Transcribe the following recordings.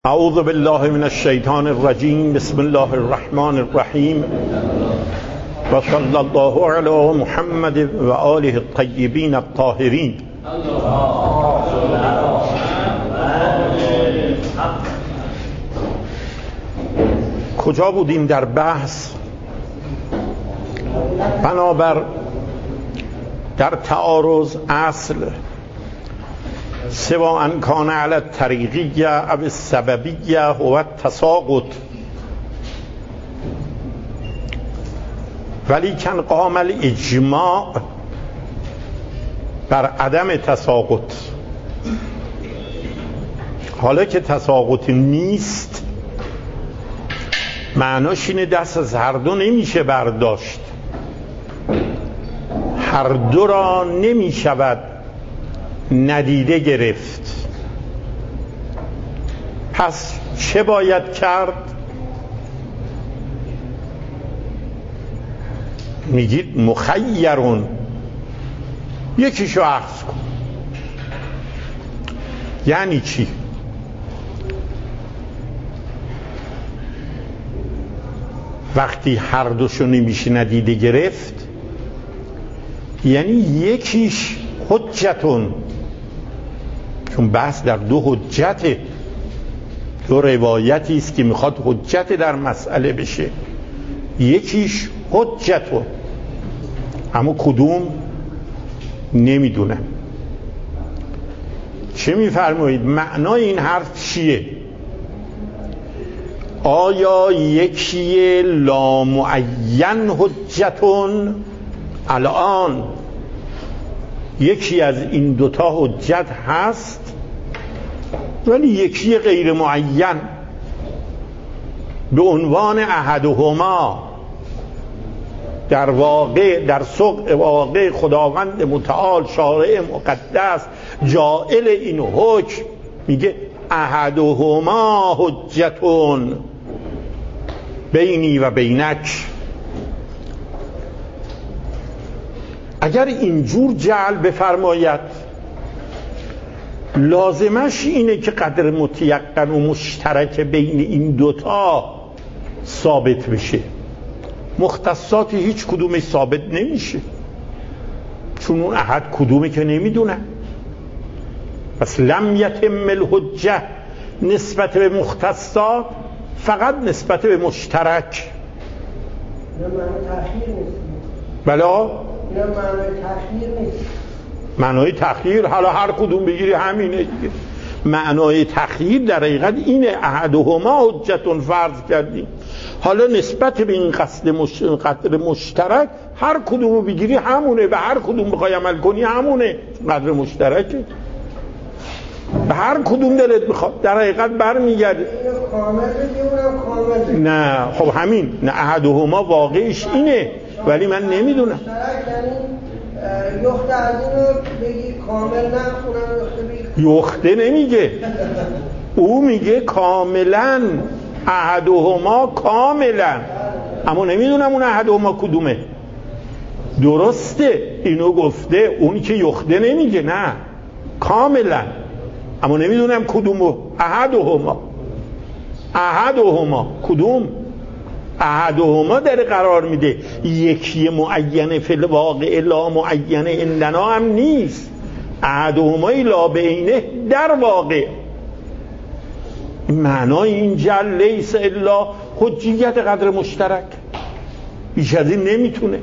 اعوذ بالله من الشیطان الرجیم. بسم الله الرحمن الرحیم و صلی الله علی محمد و آله الطیبین الطاهرین. کجا بودیم در بحث؟ بنابر در تعارض اصل سواء کان علی الطریقیه او السببیه هو التساقط، ولیکن قام الاجماع بر عدم تساقط. حالا که تساقط نیست، معناش اینه دست از هر دو نمیشه برداشت، هر دو را نمیشود ندیده گرفت. پس چه باید کرد؟ میگید مخیرون، یکیشو عکس کن. یعنی چی؟ وقتی هر دوشو نمیشه ندیده گرفت، یعنی یکیش حجتون، چون بحث در دو حجته، دو روایتی است که میخواد حجت در مسئله بشه. یکیش حجتون، اما کدوم نمیدونم. چه میفرمایید؟ معنای این حرف چیه؟ آیا یکی لامعین حجتون الان یکی از این دوتا حجت هست ولی یکی غیر معین به عنوان احدهما، در واقع در سوق واقع خداوند متعال شارع مقدس جائل این حکم میگه احدهما حجتون بینی و بینک. اگر اینجور جعل بفرماید، لازمش اینه که قدر متیقن و مشترک بین این دوتا ثابت بشه. مختصات هیچ کدومش ثابت نمیشه، چون اون احد کدومه که نمیدونه. پس لم یتم الحجه نسبت به مختصات، فقط نسبت به مشترک. بلا معنای تخییر حالا هر کدوم بگیری همینه دیگه. معنای تخییر در حقیقت اینه، احدهما حجتون فرض کردیم، حالا نسبت به این قدر مشترک هر کدومو بگیری همونه، به هر کدوم بخوای عمل کنی همونه، قدر مشترکه، به هر کدوم دلت بخواد در حقیقت برمیگرده. نه خب همین، نه احدهما واقعش اینه ولی من نمیدونم. یخته از اینو بگی کامل نخونم، یخته نمیگه، او میگه کاملا احدهما کاملا، اما نمیدونم اون احدهما کدومه. درسته اینو گفته، اونی که یخته نمیگه، نه کاملا، اما نمیدونم کدومو. احدهما کدوم؟ احدهما در قرار میده، یکی معینه فی الواقع لا معینه عندنا هم نیست. احدهما لا بعینه در واقع. معنای این جل لیس الا حجیت قدر مشترک، بیش از این نمیتونه.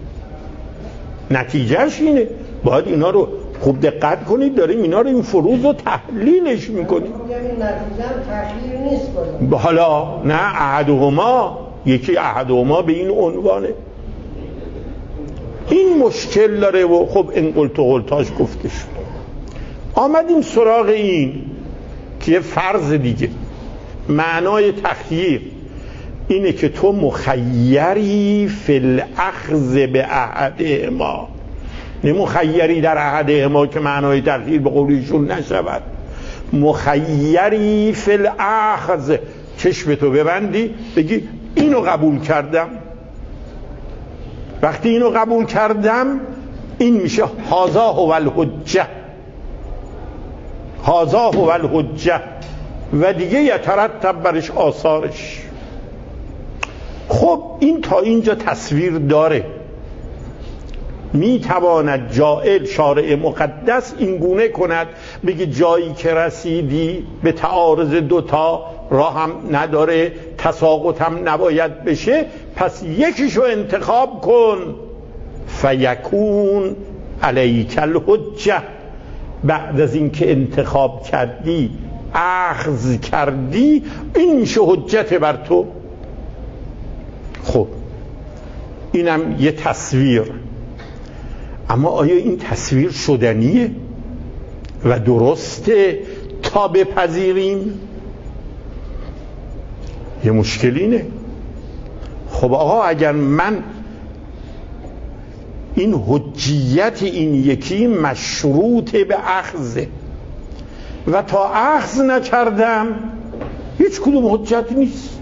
نتیجهش اینه، باید اینا رو خوب دقت کنید، داریم اینا رو این فروض رو تحلیلش میکنیم. حالا نه احدهما، یکی احدهما به این عنوانه. این مشکل داره و خب این قلتاش گفته شد. آمدیم سراغ این که فرض دیگه. معنای تخییر اینه که تو مخیری فی الاخذ به احدهما، نه مخیری در احدهما که معنای تخییر به قولیشون نشود. مخیری فی الاخذ، چشمتو ببندی بگی اینو قبول کردم، وقتی اینو قبول کردم این میشه هذا هو الحجه، هذا هو الحجه. و دیگه یترتب برش آثارش. خب این تا اینجا تصویر داره. میتواند جائل شارع مقدس این گونه کند بگه جایی که رسیدی به تعارض دوتا راه هم نداره، تساقط هم نباید بشه، پس یکیشو انتخاب کن. فیکون علیک الحجه، بعد از این که انتخاب کردی اخذ کردی این میشه حجت بر تو. خب اینم یه تصویر، اما آیا این تصویر شدنیه و درسته تا بپذیریم؟ یه مشکل اینه. خب آقا اگر من این حجیت این یکی مشروط به اخذه و تا اخذ نکردم هیچ کدوم حجت نیست.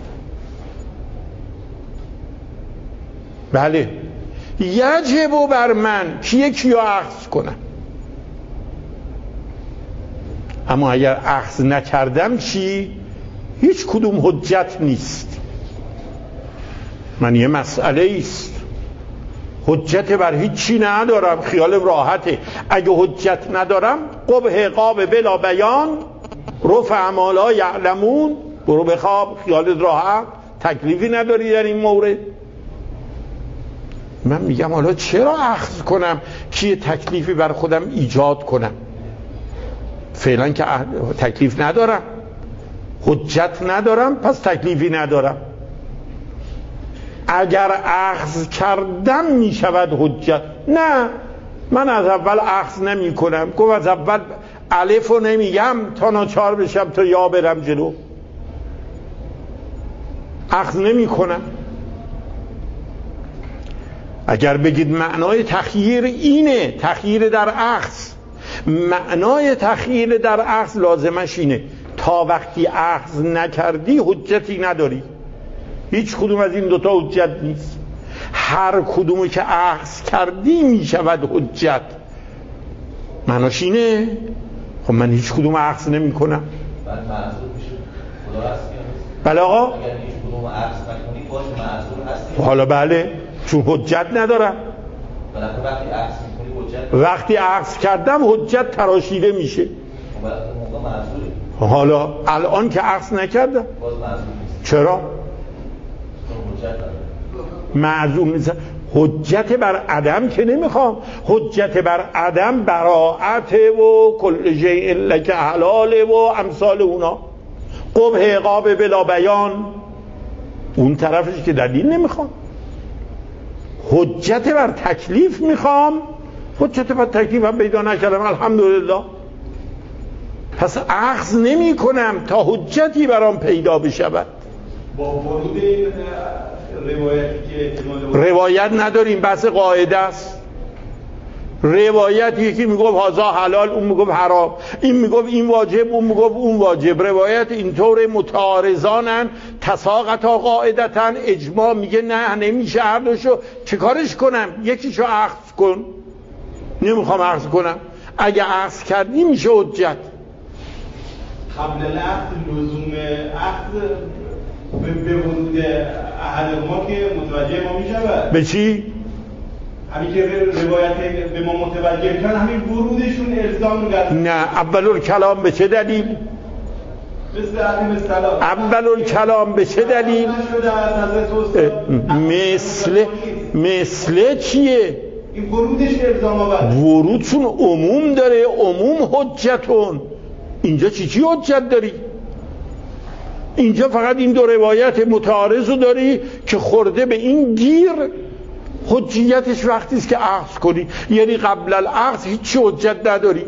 بله یجب بر من که یکی رو اخذ کنم، اما اگر اخذ نکردم چی؟ هیچ کدوم حجت نیست. من یه مسئله است، حجت بر هیچی ندارم، خیال راحته. اگه حجت ندارم قبح قاب بلا بیان رفع ما لا یعلمون، برو بخواب، خیال راحت، تکلیفی نداری در این مورد. من میگم حالا چرا اخذ کنم که یه تکلیفی بر خودم ایجاد کنم؟ فعلا که تکلیف ندارم، حجت ندارم، پس تکلیفی ندارم. اگر اخذ کردم میشود حجت. نه، من از اول اخذ نمی کنم. گفت از اول الفو نمیگم تا ناچار بشم تا یا برم جلو. اخذ نمی کنم. اگر بگید معنای تخییر اینه، تخییر در اخذ، معنای تخییر در اخذ لازمش اینه تا وقتی اخذ نکردی حجتی نداری. هیچ کدوم از این دوتا حجت نیست. هر کدومی که اخذ کردی میشود حجت. معناش اینه. خب من هیچ کدوم اخذ نمی کنم. بله آقا، اگر هیچ کدوم اخذ نکنی باشه معذور هستی. حالا بله، چون حجت ندارم. بالاخره وقتی اخذ میکنی حجت، وقتی اخذ کردم حجت تراشیده میشه. بالاخره موقع معذوری. حالا الان که اخذ نکردم باز معذور نیست. چرا؟ چون حجت نداره. معذور نیست. حجت بر عدم که نمیخوام. حجت بر عدم براءت و کل شیء لک حلال و امثال اونا، قبح عقاب بلا بیان، اون طرفش که دلیل نمیخوام. حجت بر تکلیف میخوام. حجت بر تکلیف هم پیدا نکردم، الحمدلله. پس اخذ نمی کنم تا حجتی برام پیدا بشود. با ورود این روایتی که روایت نداریم، بحث قاعده است. روایت یکی میگفت هذا حلال، اون میگفت حرام، این میگفت این واجب، اون میگفت اون واجب. روایت اینطور متعارضانن، تساقطا قاعدتن. اجماع میگه نه نمیشه هر دوشو. چه کارش کنم؟ یکیشو اخذ کن. نمیخوام اخذ کنم. اگه اخذ کردی میشه حجت. قبل الاخذ لزوم اخذ به ورود احد ما که متوجه ما میشود. به چی؟ همین که روایت به ما متوجه کردن، همین ورودشون الزام می‌گرفت. نه، اول کلام به چه دلیل؟ مثل عدم السلام. اول کلام به چه دلیل؟ مثل چیه؟ این ورودش الزام آورد. ورودشون عموم داره، عموم حجتون. اینجا چی حجت داری؟ اینجا فقط این دو روایت متعارض رو داری که خورده به این گیر. حجیتش وقتی است که اخذ کنی، یعنی قبل الاخذ هیچ حجت نداری.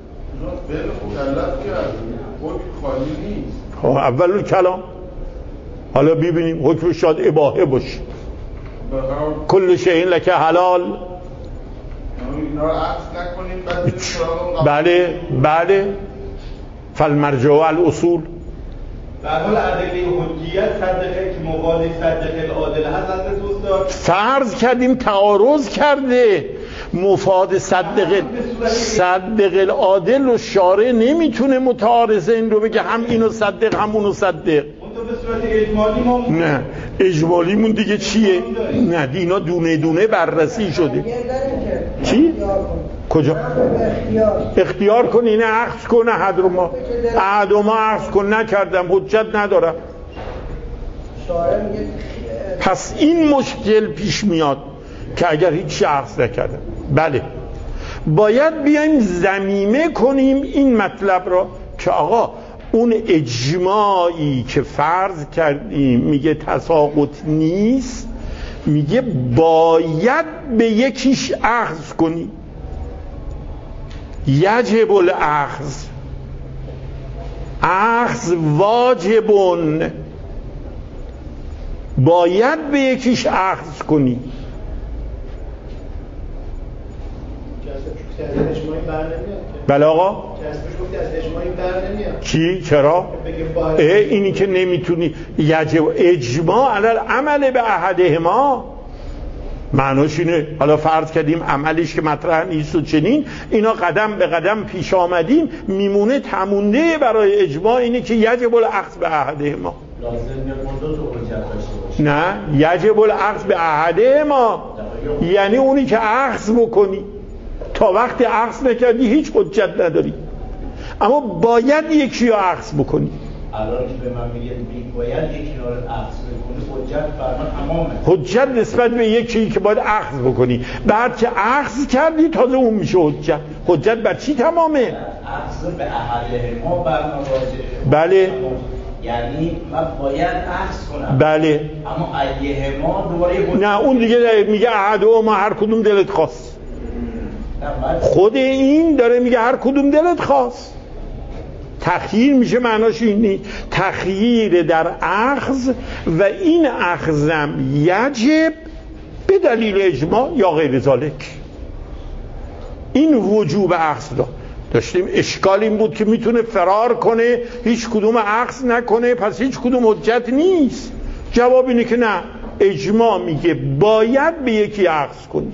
اول کلام. حالا ببینیم حکم شاید اباحه باشه. کل شیء لک حلال. بله فالمرجع الاصول. در حال ادله حجیت صدقه که مقابل صدقه العادل هست. حضرت استاد فرض کردیم تعارض کرده مفاد صدق العادل و شارع نمیتونه متعارضه این رو بگه هم اینو صدق هم اونو صدق. به صورت اجمالی ما نه اجمالیمون دیگه چیه؟ نه اینا دونه دونه بررسی شده. چی؟ کجا؟ اختیار کن اینه عکس کن احد رو ما عکس کن نکردم حجت ندارم. پس این مشکل پیش میاد که اگر هیچ عکس نکردم بله باید بیایم ضمیمه کنیم این مطلب را که آقا اون اجماعی که فرض کردیم میگه تساقط نیست، میگه باید به یکیش اخذ کنی. یجب الاخذ، اخذ واجبون، باید به یکیش اخذ کنی. بله آقا چی؟ چرا؟ اینی که نمیتونی یجب اجماع علی العمل به احدهما معناش اینه. حالا فرض کردیم عملیش که مطرح نیست و چنین اینا قدم به قدم پیش آمدیم، میمونه تمونده برای اجماع اینه که یجب الاخذ به احدهما. نه یجب الاخذ به احدهما یعنی اونی که اخذ بکنی، تا وقتی اخذ نکردی هیچ حجت نداری، اما باید یکی رو اخذ بکنی. الان که به من میگه باید یکی رو اخذ بکنی، حجت بر من تمامه. حجت نسبت به یکی که باید اخذ بکنی، بعد که اخذ کردی تازه اون میشه حجت. حجت بر چی تمامه؟ اخذ به احدهما بر من واجبه. بله یعنی من باید اخذ کنم. بله اما ایهما دوباره نه اون دیگه میگه احدهما هر کدوم دلت خواست. خود این داره میگه هر کدوم دلت خواست. تخییر میشه معناش این نیست. تخییر در اخذ و این اخذم یجب به دلیل اجماع یا غیر ذالک. این وجوب اخذ داشتیم. اشکال این بود که میتونه فرار کنه هیچ کدوم اخذ نکنه پس هیچ کدوم حجت نیست. جواب اینه که نه، اجماع میگه باید به یکی اخذ کنی.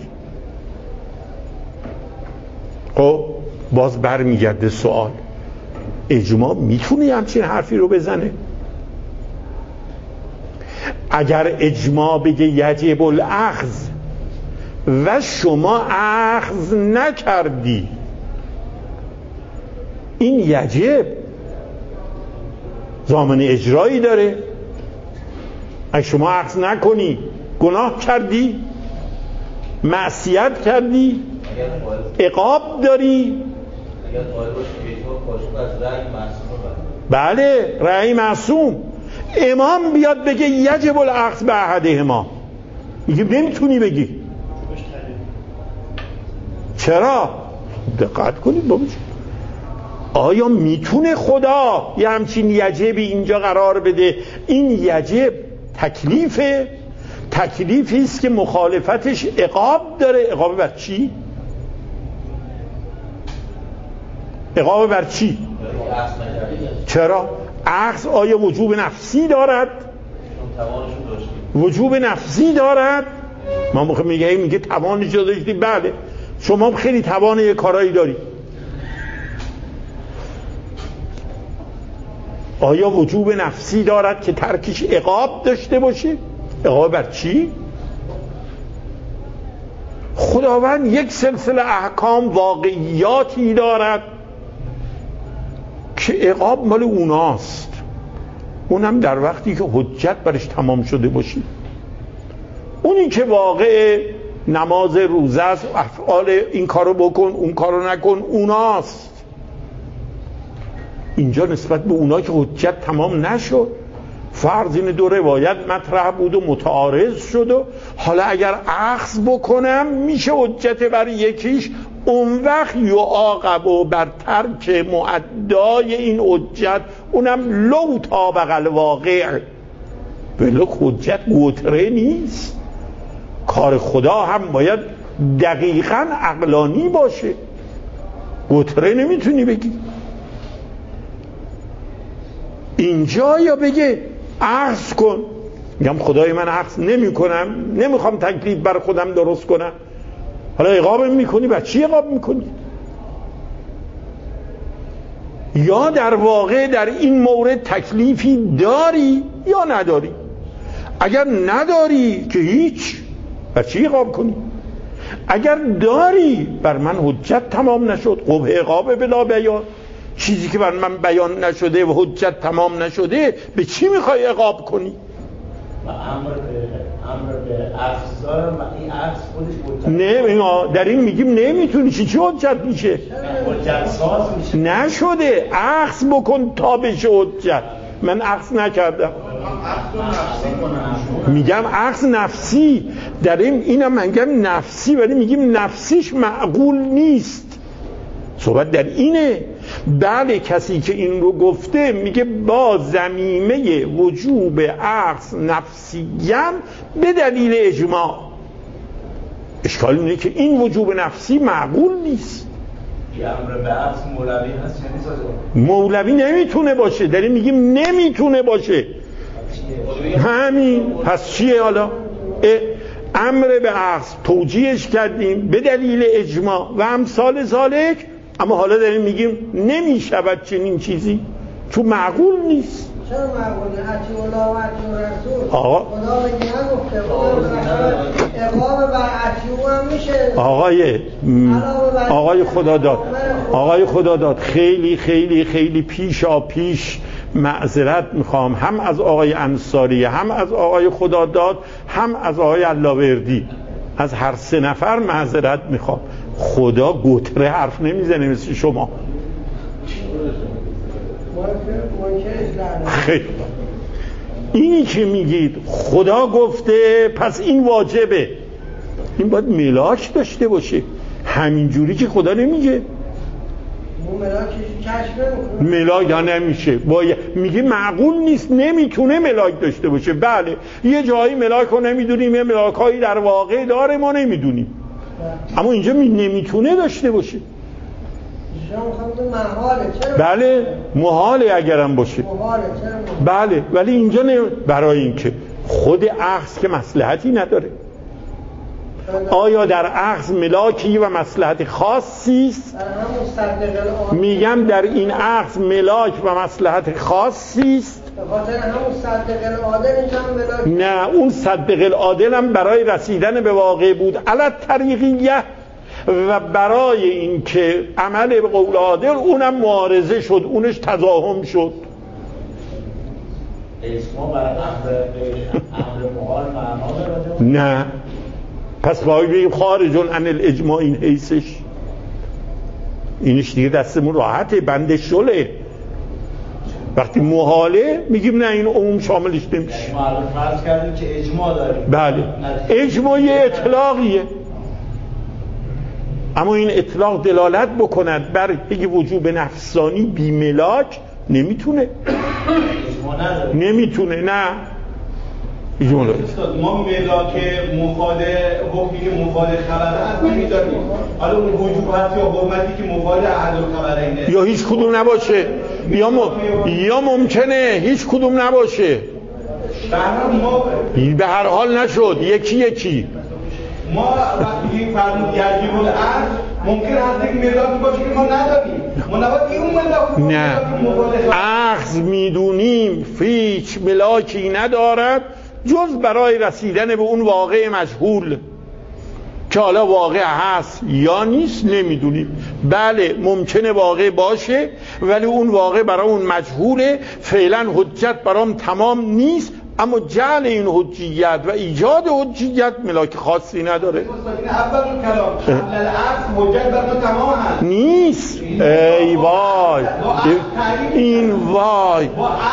خب باز برمیگرده سوال، اجماع میتونه همچین حرفی رو بزنه؟ اگر اجماع بگه یجب الاخذ و شما اخذ نکردی، این یجب ضامن اجرایی داره. اگه شما اخذ نکنی گناه کردی، معصیت کردی، عقاب داری. بله رأی معصوم. امام بیاد بگه یجب الاخذ به احدهما، میگه نمیتونی بگی. چرا؟ دقت کنید بابا، آیا میتونه خدا یه همچین یجبی اینجا قرار بده؟ این یجب تکلیفه، تکلیفی است که مخالفتش عقاب داره. عقاب بر چی؟ عقاب بر چی؟ چرا؟ اخذ آیا وجوب نفسی دارد؟ وجوب نفسی دارد؟ ما موقع میگه توانش داشتی. بله شما خیلی توان یه کارایی داری. آیا وجوب نفسی دارد که ترکش عقاب داشته باشه؟ عقاب بر چی؟ خداوند یک سلسله احکام واقعیاتی دارد که عقاب مال اوناست، اونم در وقتی که حجت برش تمام شده باشی. اونی که واقع نماز روزه است، افعال این کارو بکن اون کارو نکن اوناست. اینجا نسبت به اونا که حجت تمام نشد، فرض این دو روایت مطرح بود و متعارض شد و حالا اگر اخذ بکنم میشه حجت بر یکیش، اون وقت یعاقب و بر ترک معدای این حجت، اونم لو طابق الواقع. بلک حجت گوتره نیست، کار خدا هم باید دقیقاً عقلانی باشه. گوتره نمیتونی بگی اینجا یا بگه اخذ کن. میگم خدای من اخذ نمی کنم، نمیخوام تکلیف بر خودم درست کنم. حالا عقاب میکنی، بر چی عقاب میکنی؟ یا در واقع در این مورد تکلیفی داری یا نداری. اگر نداری که هیچ، بر چی عقاب کنی؟ اگر داری، بر من حجت تمام نشد، قبح عقاب بلا بیان، چیزی که بر من بیان نشده و حجت تمام نشده به چی میخوای عقاب کنی؟ امر به عکس دارم و این عکس خودش حجت نه، در این میگیم نمیتونی، چی حجت میشه؟ حجت ساز میشه. نشده، عکس بکن تا بشه حجت. من عکس نکردم، میگم عکس نفسی، در اینم من میگم نفسی، ولی میگیم نفسیش معقول نیست. صحبت در اینه. بله، کسی که این رو گفته میگه با ضمیمه وجوب عکس نفسیم به دلیل اجماع. اشکال اینه که این وجوب نفسی معقول نیست. امر به عکس مولوی هست یعنی مولوی نمیتونه باشه، در این میگیم نمیتونه باشه. همین. پس چیه حالا؟ امر به عکس توجیهش کردیم به دلیل اجماع و امثال ذالک، اما حالا داریم میگیم نمیشود چنین چیزی چون معقول نیست. چرا معقول نیست؟ اطیع الله و اطیع رسول. آقا خدا میگه نگفته اقامه بر اطیع هم میشه. آقای خداداد خیلی خیلی خیلی پیش معذرت میخوام، هم از آقای انصاری، هم از آقای خداداد، هم از آقای علاوردی، از هر سه نفر معذرت میخوام. خدا گتره حرف نمیزنه مثل شما. خیلی اینی که میگید خدا گفته پس این واجبه، این باید ملاک داشته باشه. همینجوری که خدا نمیگه. ملاک یا نمیشه، میگه معقول نیست، نمیتونه ملاک داشته باشه. بله، یه جایی ملاک رو نمیدونیم، یه ملاک هایی در واقع داره ما نمیدونیم، اما اینجا نمیتونه داشته باشه. بله محاله اگرم باشه. بله، ولی اینجا برای اینکه خود اخذ که مصلحتی نداره. آیا در اخذ ملاکی و مصلحت خاصی است؟ میگم در این اخذ ملاک و مصلحت خاصی است. نه، اون صدق العادل هم برای رسیدن به واقع بود علت طریقیه، و برای اینکه عمل به قول عادل اونم معارضه شد، اونش تضاهم شد. اسما برای امر محال معنا داره؟ نه، پس باید بگیم خارجون عن الاجماع این حیثش. اینش دیگه دستمون راحته، بنده شله. وقتی محاله میگیم نه، این عموم شاملش نمیشه. ما الان فرض کردیم که اجماع داریم. بله، اجماع یه اطلاقیه، اما این اطلاق دلالت بکند بر یه وجوب نفسانی بی ملاک نمیتونه. نمیتونه. نه ما ملاک مفاد حکمی که مفاد خبره هست نمیداریم. حالا اون وجوب هست یا حرمتی که مفاد احد الخبرینه، یا هیچ کدوم نباشه، یا ممکنه هیچ کدوم نباشه. به هر حال نشد، یکی ما وقتی فرمود یجب العقل ممکن هست که ملاک باشه که ما نداریم، ما نباید اون ملاک. نه، اخذ میدونیم هیچ ملاکی ندارد جز برای رسیدن به اون واقع مجهول که حالا واقع هست یا نیست نمیدونیم. بله ممکنه واقع باشه ولی اون واقع برای اون مجهوله، فعلا حجت برام تمام نیست، اما جعل این حجیت و ایجاد حجیت ملاک خاصی نداره. اول کلام قبل العصر حجت بر ما تمام هست نیست. ای وای، این وای،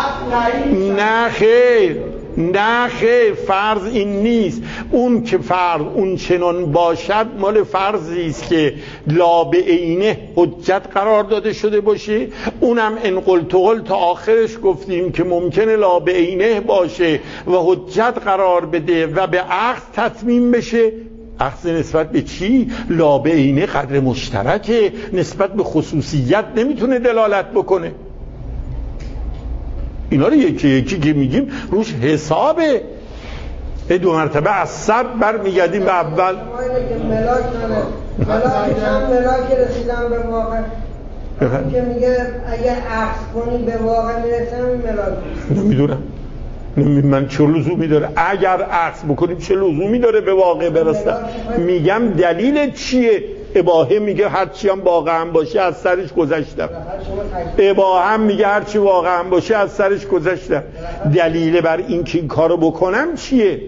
نه خیر، فرض این نیست. اون که فرض اون چنان باشد مال فرضی است که لا به عینه حجت قرار داده شده باشه. اونم ان قلت تا آخرش گفتیم که ممکنه لا به عینه باشه و حجت قرار بده و به عقد تتمیم بشه. عقد نسبت به چی؟ لا به عینه قدر مشترکه، نسبت به خصوصیت نمیتونه دلالت بکنه. اینا رو یکی که میگیم روش حسابه. دو مرتبه از سر برمیگردیم به اول. شما اینه که ملاک نداره، ملاکش هم ملاک رسیدن به واقع که میگه اگه عکس کنی به واقع میرسم ملاک. نمیدونم من چه لزومی داره اگر عکس بکنیم، چه لزومی داره به واقع برسم؟ میگم دلیل چیه؟ اباحه میگه هرچی هم واقعا باشه از سرش گذشتم. اباحه هم میگه هرچی واقعا باشه از سرش گذشتم. دلیل بر این که این کارو بکنم چیه؟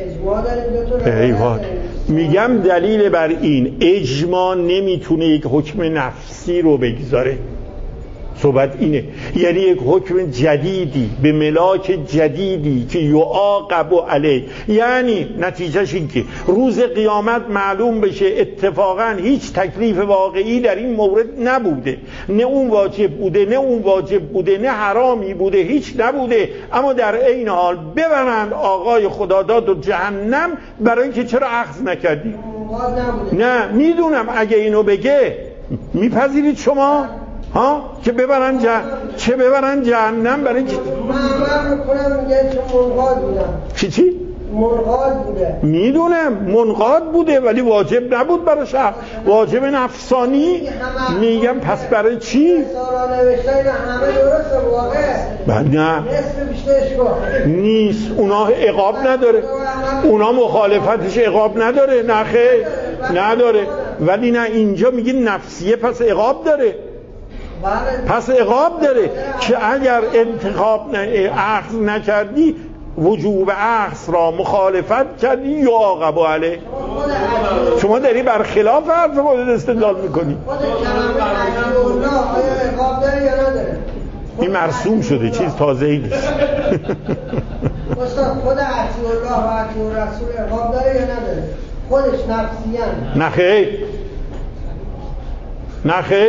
میگم دلیل بر این اجماع نمیتونه یک حکم نفسی رو بگذاره. صحبت اینه، یعنی یک حکم جدیدی به ملاک جدیدی که یعاقب علیه، یعنی نتیجهش این که روز قیامت معلوم بشه اتفاقا هیچ تکلیف واقعی در این مورد نبوده، نه اون واجب بوده نه اون واجب بوده، نه حرامی بوده هیچ نبوده، اما در این حال ببرند آقای خداداد و جهنم برای اینکه چرا اخذ نکردی؟ نه میدونم اگه اینو بگه میپذیرید شما؟ ها که ببرن چه ببرن جهنم برای اینکه من میکنم میگه چون منقاد بودم. چی؟ منقاد بوده. میدونم منقاد بوده ولی واجب نبود برای شخص، واجب نفسانی. میگم پس برای چی؟ سارا نوشته این همه درسته واقعه. نه نصف بیشترش گفت نیست، اونا عقاب نداره، اونا مخالفتش عقاب نداره. نه خیر نداره، ولی نه اینجا میگه نفسیه پس عقاب داره. پس عقاب داره که اگر انتخاب اخذ نکردی وجوب اخذ را مخالفت کردی یا عاقب علیه. شما داری برخلاف حرف خودت استدلال میکنی. خود کلمه علی الله آیا عقاب داره یا نداره؟ این مرسوم شده، چیز تازه‌ای نیست. استاد خود علی الله و علی رسول عقاب داره یا نداره؟ خودش نفسیاً؟ نه خیر نه خیر.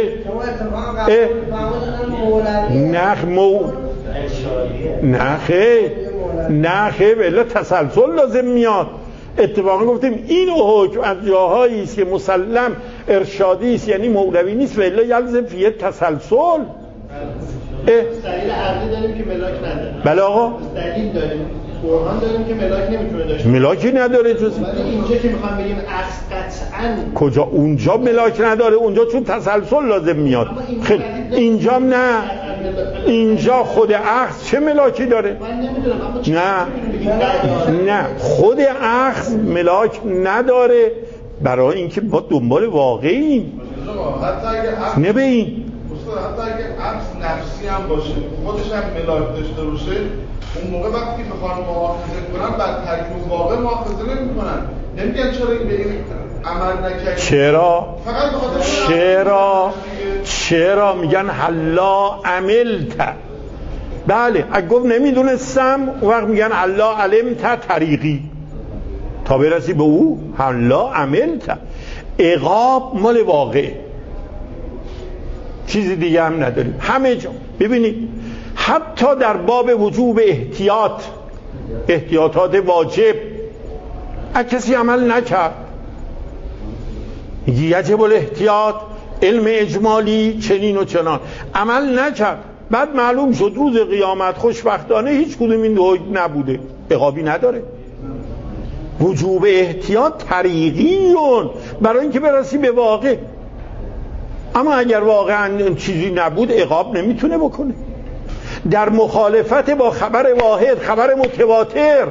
نه خیر الا تسلسل لازم میاد. اتفاقا گفتیم این حکم از جاهایی است که مسلم ارشادی است، یعنی مولوی نیست، و الا یلزم فیه تسلسل. دلیل عقلی داریم که ملاک نداره. بله آقا دلیل داریم، برهان داریم که ملاک نمیتونه داشته. ملاکی نداره جز اینجا که میخوام بگیم عکس قطعاً کجا اونجا ملاک نداره، اونجا چون تسلسل لازم میاد. خیلی اینجا نه، اینجا خود اخذ چه ملاکی داره؟ نه خود اخذ ملاک نداره، برای اینکه ما دنبال واقعیم. نه به این حتی اگه عکس نفسی هم باشه خودش هم ملاک داشته باشه، اون موقع وقتی بخوان مؤاخذه کنن بعد تکلیف واقع مؤاخذه نمی‌کنن، نمیگن چرا این به این عمل نکردی. چرا میگن حلا عملت. بله اگه گفت نمیدونستم اون وقت میگن حلا علمت طریقی، تا برسی به او حلا عملت. عقاب مال واقع، چیزی دیگه هم نداریم همه جا. ببینید حتی در باب وجوب احتیاطات واجب اگه کسی عمل نکرد یجب الاحتیاط، علم اجمالی چنین و چنان، عمل نکرد، بعد معلوم شد روز قیامت خوشبختانه هیچ کدوم این دو نبوده، عقابی نداره. وجوب احتیاط طریقیون برای اینکه برسی به واقع. اما اگر واقعا چیزی نبود عقاب نمیتونه بکنه. در مخالفت با خبر واحد، خبر متواتر،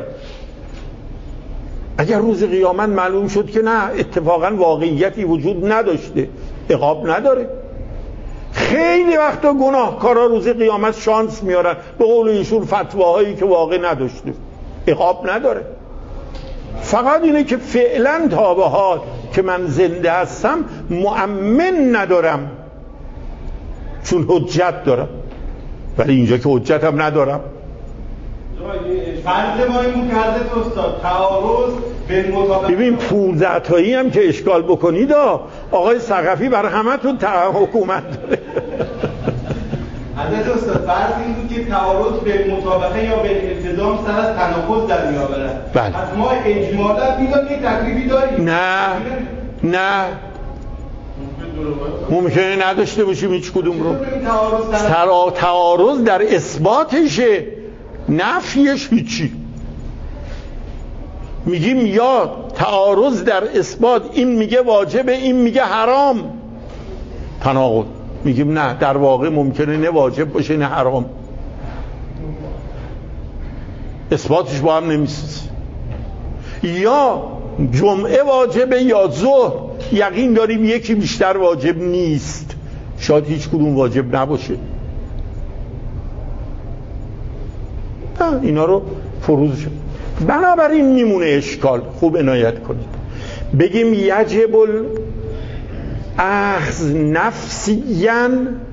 اگر روز قیامت معلوم شد که نه اتفاقا واقعیتی وجود نداشته، عقاب نداره. خیلی وقتا گناهکارا روز قیامت شانس میارن، به قول ایشون فتواهایی که واقع نداشته، عقاب نداره. فقط اینه که فعلا تا به حال که من زنده هستم مؤمن ندارم چون حجت دارم، ولی اینجا که حجت هم ندارم. فرض ما این مکذب استاد تعارض به مطابق ببین 15 تایی هم که اشکال بکنید آقای ثقفی برای همتون حکومت داره. حضرت استاد فرض این بود که تعارض به مطابقه یا به التزام سر از تناقض در میآورد. بله. پس ما اجمالا میدونیم یک تکلیفی داریم. نه ممکنه نداشته باشیم هیچ کدوم رو. تعارض در اثباتشه، نفیش هیچی. میگیم یا تعارض در اثبات، این میگه واجبه این میگه حرام، تناقض. میگیم نه، در واقع ممکنه نه واجب باشه نه حرام، اثباتش با هم نمیسازه. یا جمعه واجبه یا ظهر، یقین داریم یکی بیشتر واجب نیست، شاید هیچ کدوم واجب نباشه. اینا رو فروض شد. بنابراین میمونه اشکال، خوب عنایت کنید. بگیم یجب الاخذ نفسیاً،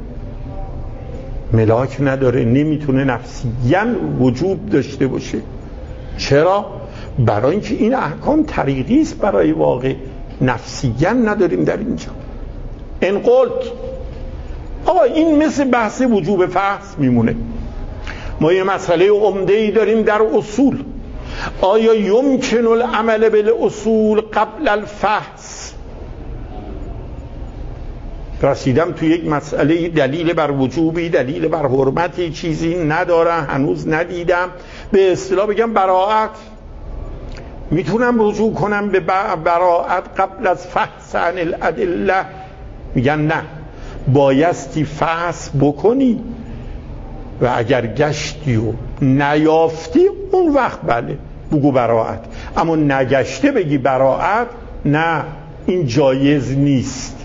ملاک نداره، نمیتونه نفسیاً وجوب داشته باشه. چرا؟ برای اینکه این احکام طریقی است برای واقع، نفسیاً نداریم در اینجا. ان قلت آقا این مثل بحث وجوب فحص میمونه. ما یه مسئله عمده‌ای داریم در اصول، آیا یمکن العمل بالاصول قبل الفحص؟ رسیدم تو یک مسئله دلیل بر وجوبی، دلیل بر حرمتی چیزی ندارم، هنوز ندیدم، به اصطلاح بگم براءت، میتونم رجوع کنم به براءت قبل از فحص عن الادله؟ میگن نه، بایستی فحص بکنی و اگر گشتی و نیافتی اون وقت بله بگو براءت، اما نگشته بگی براءت نه، این جایز نیست.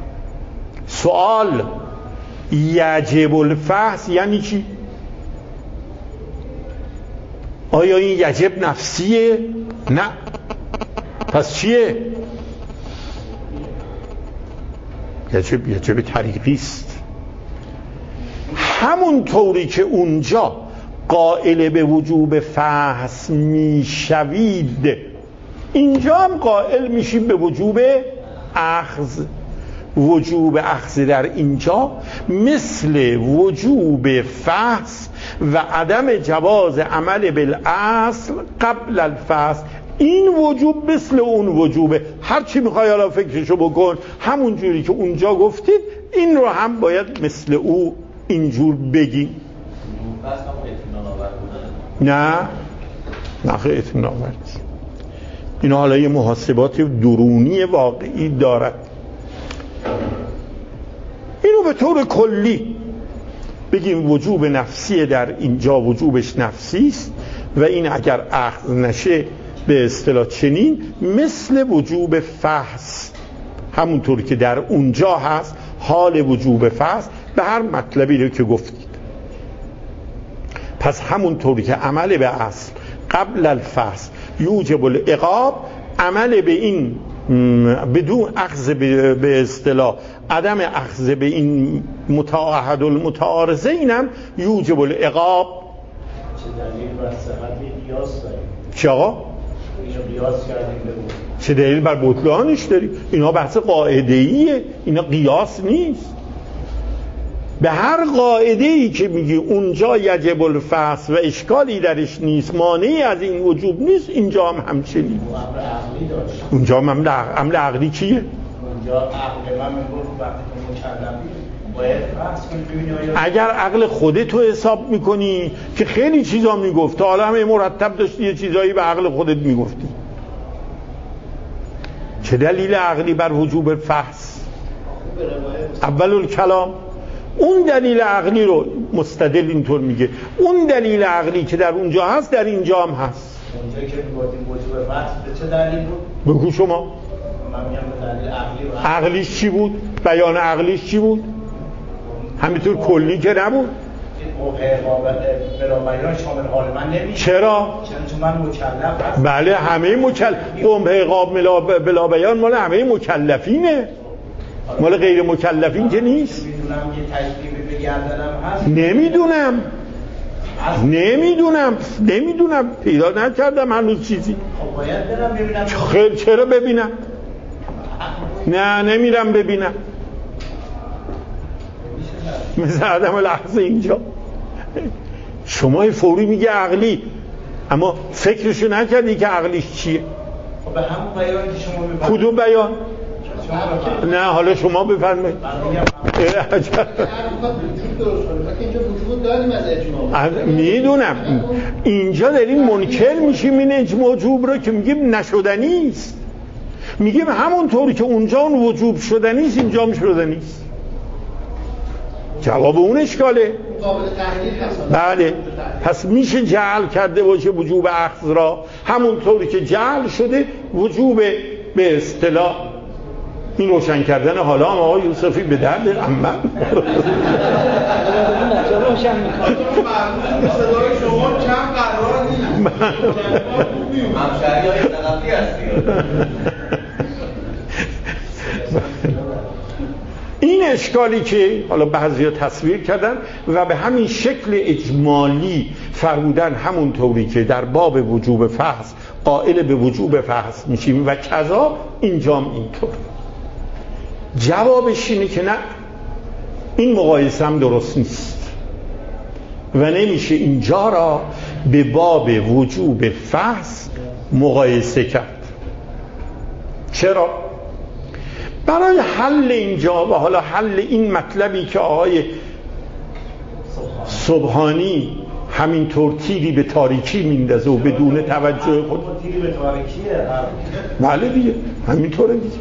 سوال یجب الفحص یعنی چی؟ آیا این یجب نفسیه؟ نه. پس چیه؟ یجب طریقی است. همون طوری که اونجا قائل به وجوب فحص میشوید، اینجا هم قائل میشیم به وجوب اخذ. وجوب اخذ در اینجا مثل وجوب فحص و عدم جواز عمل بالاصل قبل الفحص، این وجوب مثل اون وجوبه. هر چی میخوای حالا فکرشو بکن، همون جوری که اونجا گفتید این رو هم باید مثل او اینجور بگی. نه خیلی اطمینان آور نیست. اینا حالا یه محاسبات درونی واقعی دارد. اینو به طور کلی بگیم وجوب نفسی در اینجا وجوبش نفسی است و این اگر اخذ نشه به اصطلاح چنین مثل وجوب فحص، همونطور که در اونجا هست حال وجوب فحص به هر مطلبی رو که گفتید. پس همونطوری که عمل به اصل قبل الفحص یوجب العقاب، عمل به این بدون اخذ به اصطلاح عدم اخذ به این متعاهد المتعارضه اینم یوجب العقاب. چه دلیل بر صحت قیاس داریم؟ چه آقا؟ اینو قیاس کردیم بگو. چه دلیل بر بطلانش داری؟ اینا بحث قاعده‌ایه، اینا قیاس نیست. به هر قاعده‌ای که میگی اونجا یجب الفحص و اشکالی درش نیست، مانعی از این وجوب نیست، اینجا هم همچنین. امر عقلی داشت. اونجا هم امر عقلی چیه؟ اونجا عقل من میگفت وقتی که مکلفی باید فحص کنی ببینی آیا اگر عقل خودت رو حساب میکنی که خیلی چیزا میگفت، تا حالا همه مرتب داشتی یه چیزایی به عقل خودت میگفتی، چه دلیل عقلی بر وجوب فحص؟ اول الکلام اون دلیل عقلی رو مستدل اینطور میگه، اون دلیل عقلی که در اونجا هست در اینجا هم هست. اونجا که میگفتیم وجوب فحص به چه دلیل بود؟ بگو شما. من میگم به دلیل عقلی رو. عقلیش چی بود؟ بیان عقلیش چی بود؟ همینطور کلی که نبود. موقع بلا بیان شامل حال من نمیشه. چرا؟ چون من مکلف هستم. بله همه قوم بلا بیان مال همه مکلفینه، مال غیر مکلفین که نیست. میدونم یه تشبیه به گردنم هست. نمیدونم پیدا نکردم هنوز چیزی. خب باید برم ببینم. خیر چرا ببینم؟ نه نمیرم ببینم. مثل عدم لحظه اینجا شما فوری میگه عقلی، اما فکرشو نکردی که عقلیش چیه. خب به همون بیان که شما میفرمایید. کدوم بیان؟ نه حالا شما بفرمایید. میدونم اینجا داریم منکر میشیم این اجماع وجوب رو که میگیم نشدنی است. میگیم همونطوری که اونجا اون وجوب شدنی است اینجا هم شدنی است. جواب اون اشکاله. بله، پس میشه جعل کرده باشه وجوب اخذ را، همونطوری که جعل شده وجوب به اصطلاح این روشن کردن حالا هم آقای یوسفی به درد عمم روشن میکنه. صدای شما کم قرار نیست. همشهری های تقفی هستی. این اشکالی که حالا بعضی ها تصویر کردن و به همین شکل اجمالی فرمودن همونطوری که در باب وجوب فحص قائل به وجوب فحص میشیم و کذا اینجام اینطور. جوابش اینه که نه، این مقایسه هم درست نیست و نمیشه اینجا را به باب وجوب فحص مقایسه کرد. چرا؟ برای حل اینجا و حالا حل این مطلبی که آقای سبحانی همینطور تیری به تاریکی میندازه و بدون توجه خود تیری به تاریکیه. بله دیگه همینطوره دیگه.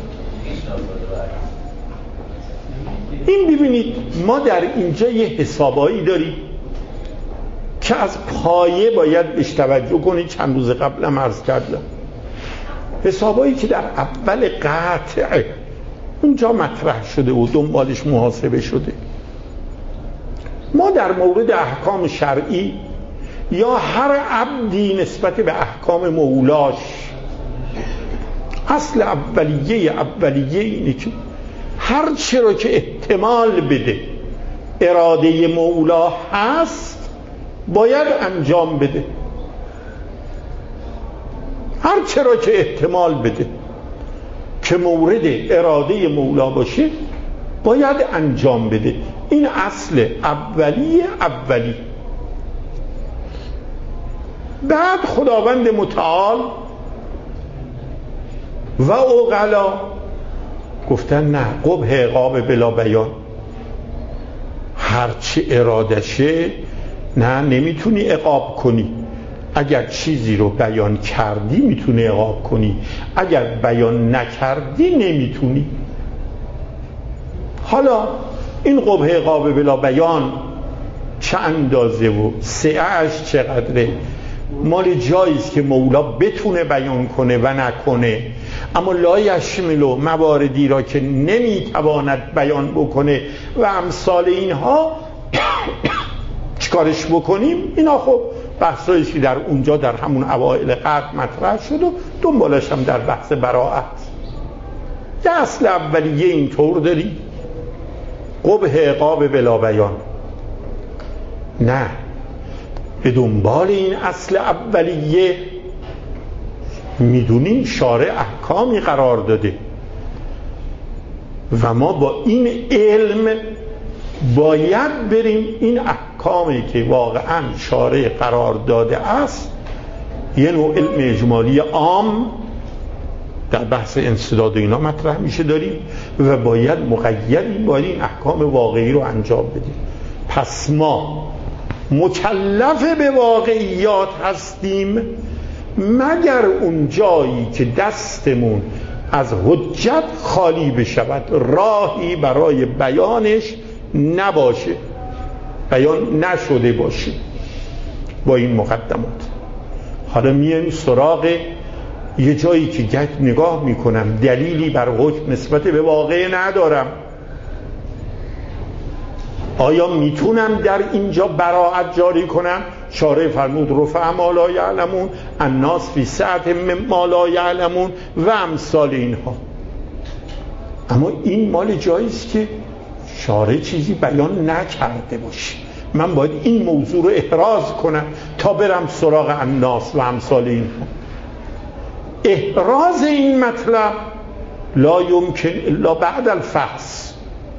این ببینید ما در اینجا یه حسابایی داریم که از پایه باید بهش توجه کنید. چند روز قبلم عرض کردم حسابایی که در اول قطع اونجا مطرح شده و دنبالش محاسبه شده. ما در مورد احکام شرعی یا هر عبدی نسبت به احکام مولاش اصل اولیه اینه که هر چی رو که احتمال بده اراده مولا هست باید انجام بده. هر چی رو که احتمال بده که مورد اراده مولا باشه باید انجام بده. این اصل اولی. بعد خداوند متعال و عقلا گفتن نه، قبح عقاب بلا بیان، هرچی ارادشه نه نمیتونی عقاب کنی. اگر چیزی رو بیان کردی میتونی عقاب کنی، اگر بیان نکردی نمیتونی. حالا این قبح عقاب بلا بیان چه اندازه و سعه‌اش چقدره مال جاییست که مولا بتونه بیان کنه و نکنه، اما لا یشملو مواردی را که نمیتواند بیان بکنه و امثال اینها چیکارش بکنیم. اینا خب بحثایی که در اونجا در همون اوائل قطع مطرح شد و دنبالش هم در بحث براءت. یه اصل اولیه اینطور داری، قبح عقاب بلا بیان. نه، به دنبال این اصل اولیه میدونیم شارع احکامی قرار داده و ما با این علم باید بریم این احکامی که واقعا شارع قرار داده است، یه نوع علم اجمالی عام در بحث انسداد و اینا مطرح میشه داریم و باید مقیدیم باید این احکام واقعی رو انجام بدیم. پس ما مکلف به واقعیات هستیم مگر اون جایی که دستمون از حجت خالی بشود، راهی برای بیانش نباشه، بیان نشده باشه. با این مقدمات حالا میایم سراغ یه جایی که گک نگاه میکنم دلیلی بر حکم نسبت به واقع ندارم، آیا میتونم در اینجا براءت جاری کنم؟ شارع فرمود رفع ما لا یعلمون الناس فی سعة ما لا یعلمون و امثال اینها. اما این مال جاییست که شارع چیزی بیان نکرده باشه، من باید این موضوع رو احراز کنم تا برم سراغ الناس و امثال اینها. احراز این مطلب لا یمکن الا بعد الفحص،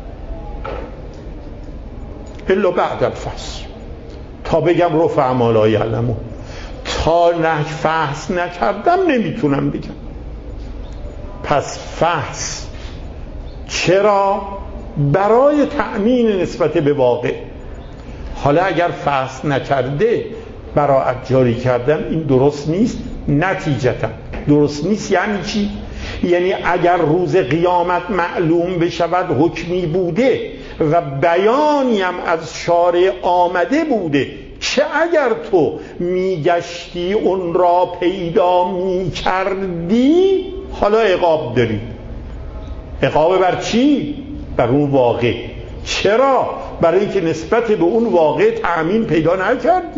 الا بعد الفحص. تا بگم رفع ما لا یعلمون، تا فحص نکردم نمیتونم بگم. پس فحص چرا برای تأمین نسبت به واقع. حالا اگر فحص نکرده براءت جاری کردن، این درست نیست. نتیجتا درست نیست یعنی چی؟ یعنی اگر روز قیامت معلوم بشود حکمی بوده و بیانی هم از شارع آمده بوده که اگر تو میگشتی اون را پیدا میکردی، حالا عقاب داری. عقاب بر چی؟ بر اون واقع. چرا؟ برای اینکه نسبت به اون واقع تأمین پیدا نکردی.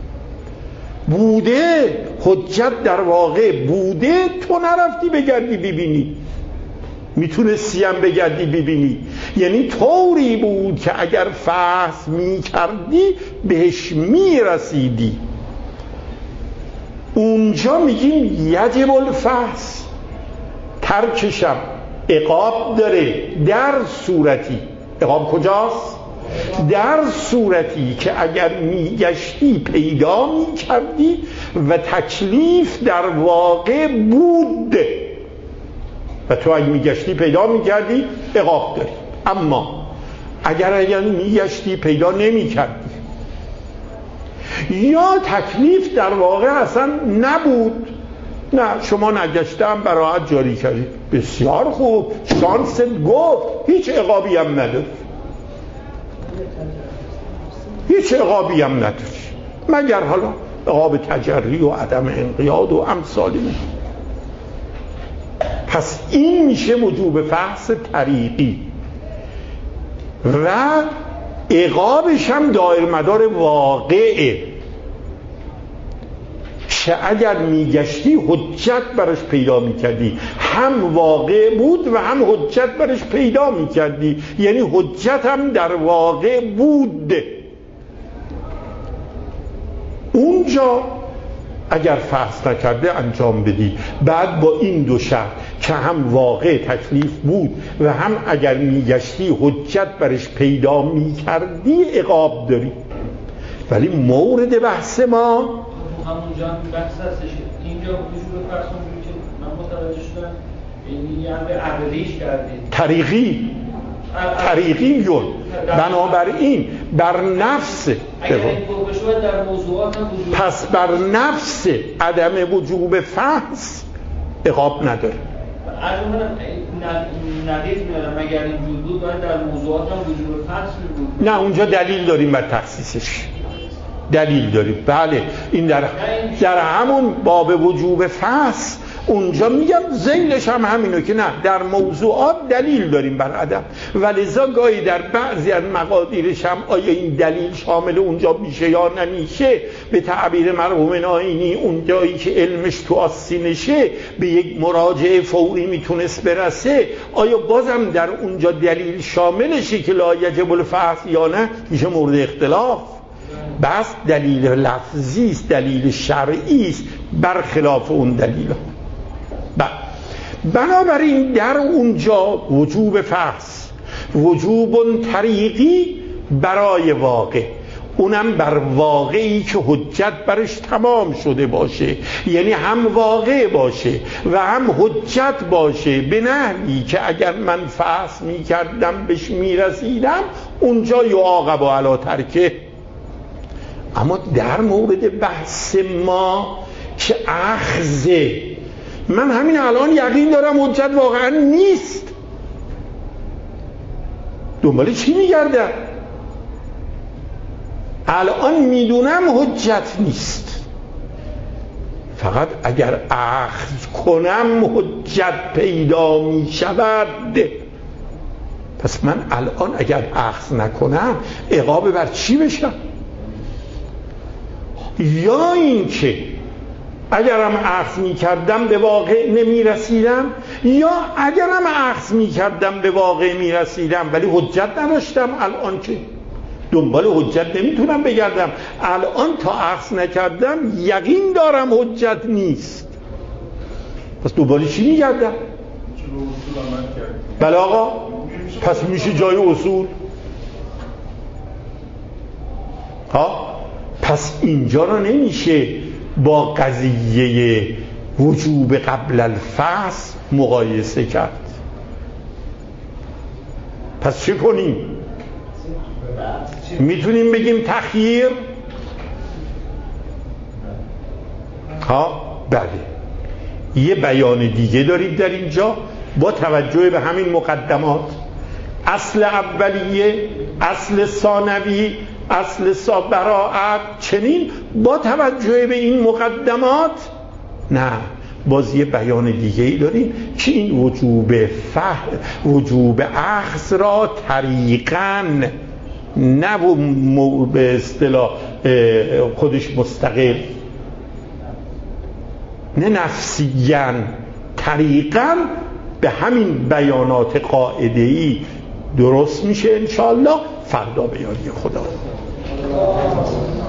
بوده، حجت در واقع بوده، تو نرفتی بگردی ببینی. میتونستی هم بگردی ببینی. یعنی طوری بود که اگر فحص میکردی بهش میرسیدی. اونجا میگیم یجب الفحص، ترکشم عقاب داره. در صورتی، عقاب کجاست؟ در صورتی که اگر میگشتی پیدا میکردی و تکلیف در واقع بود و تو اگه میگشتی پیدا میکردی عقاب داری. اما اگر میگشتی پیدا نمیکردی یا تکلیف در واقع اصلا نبود، نه شما نگشتم براءت جاری کردی، بسیار خوب، شانست گفت، هیچ عقابی هم نداری، هیچ عقابی هم نداری، مگر حالا عقاب تجری و عدم انقیاد و امثال این. پس این میشه وجوب فحص طریقی و عقابش هم دایر مدار واقعه که اگر میگشتی حجت برش پیدا میکردی، هم واقع بود و هم حجت برش پیدا میکردی، یعنی حجت هم در واقع بود. اونجا اگر فحص نکرده انجام بدی، بعد با این دو شرط که هم واقع تکلیف بود و هم اگر میگشتی حجت برش پیدا میکردی عقاب داری. ولی مورد بحث ما همونجا بحث هستش. اینجا وجود فرض کنیم که من متوجه شدم یعنی به عقلیش کردید طریقی جل. بنابراین بر نفس اگر این بشه در موضوعات هم وجود، پس بر نفس عدم وجوب فحص عقاب نداره. ندید میارم اگر این وجود بود باید در موضوعات هم وجوب فحص بود. نه اونجا دلیل داریم بر تخصیصش، دلیل داریم. بله این در همون باب وجوب فحص اونجا میگم ذیلش هم همینو که نه در موضوعات دلیل داریم بر عدم، ولذا گاهی در بعضی از مقادیرش هم آیا این دلیل شامل اونجا میشه یا نمیشه. به تعبیر مرحوم ناینی اون جایی که علمش تو آستینشه به یک مراجعه فوری میتونست برسه، آیا بازم در اونجا دلیل شاملشه که لا یجب الفحص یا نه، میشه مورد اختلاف. بس دلیل لفظی است، دلیل شرعی است برخلاف اون دلیل. بنابراین در اونجا وجوب فحص وجوب طریقی برای واقع، اونم بر واقعی که حجت برش تمام شده باشه، یعنی هم واقع باشه و هم حجت باشه، به نحوی که اگر من فحص میکردم بهش میرسیدم اونجا یعاقب علی ترکه. اما در مورد بحث ما که اخذه، من همین الان یقین دارم حجت واقعا نیست، دنبال چی میگردم؟ الان میدونم حجت نیست، فقط اگر اخذ کنم حجت پیدا میشود. پس من الان اگر اخذ نکنم عقاب بر چی بشم؟ یا این که اگرم اخذ میکردم به واقع نمیرسیدم، یا اگرم اخذ میکردم به واقع میرسیدم ولی حجت نداشتم، الان که دنبال حجت نمیتونم بگردم، الان تا اخذ نکردم یقین دارم حجت نیست، پس دنبال چی میگردم؟ بله آقا، پس میشه جای اصول ها. پس اینجا رو نمیشه با قضیه وجوب قبل الفحص مقایسه کرد. پس چه کنیم؟ میتونیم بگیم تخییر؟ ها بله. یه بیان دیگه دارید در اینجا با توجه به همین مقدمات، اصل اولیه، اصل ثانوی، اصل براءت، چنین با توجه به این مقدمات نه باز یه بیان دیگه ای داریم که این وجوب اخذ را طریقاً نه به اصطلاح خودش مستقل، نه نفسیاً، طریقاً به همین بیانات قاعده‌ای درست میشه انشاءالله فردا به یاری خدا.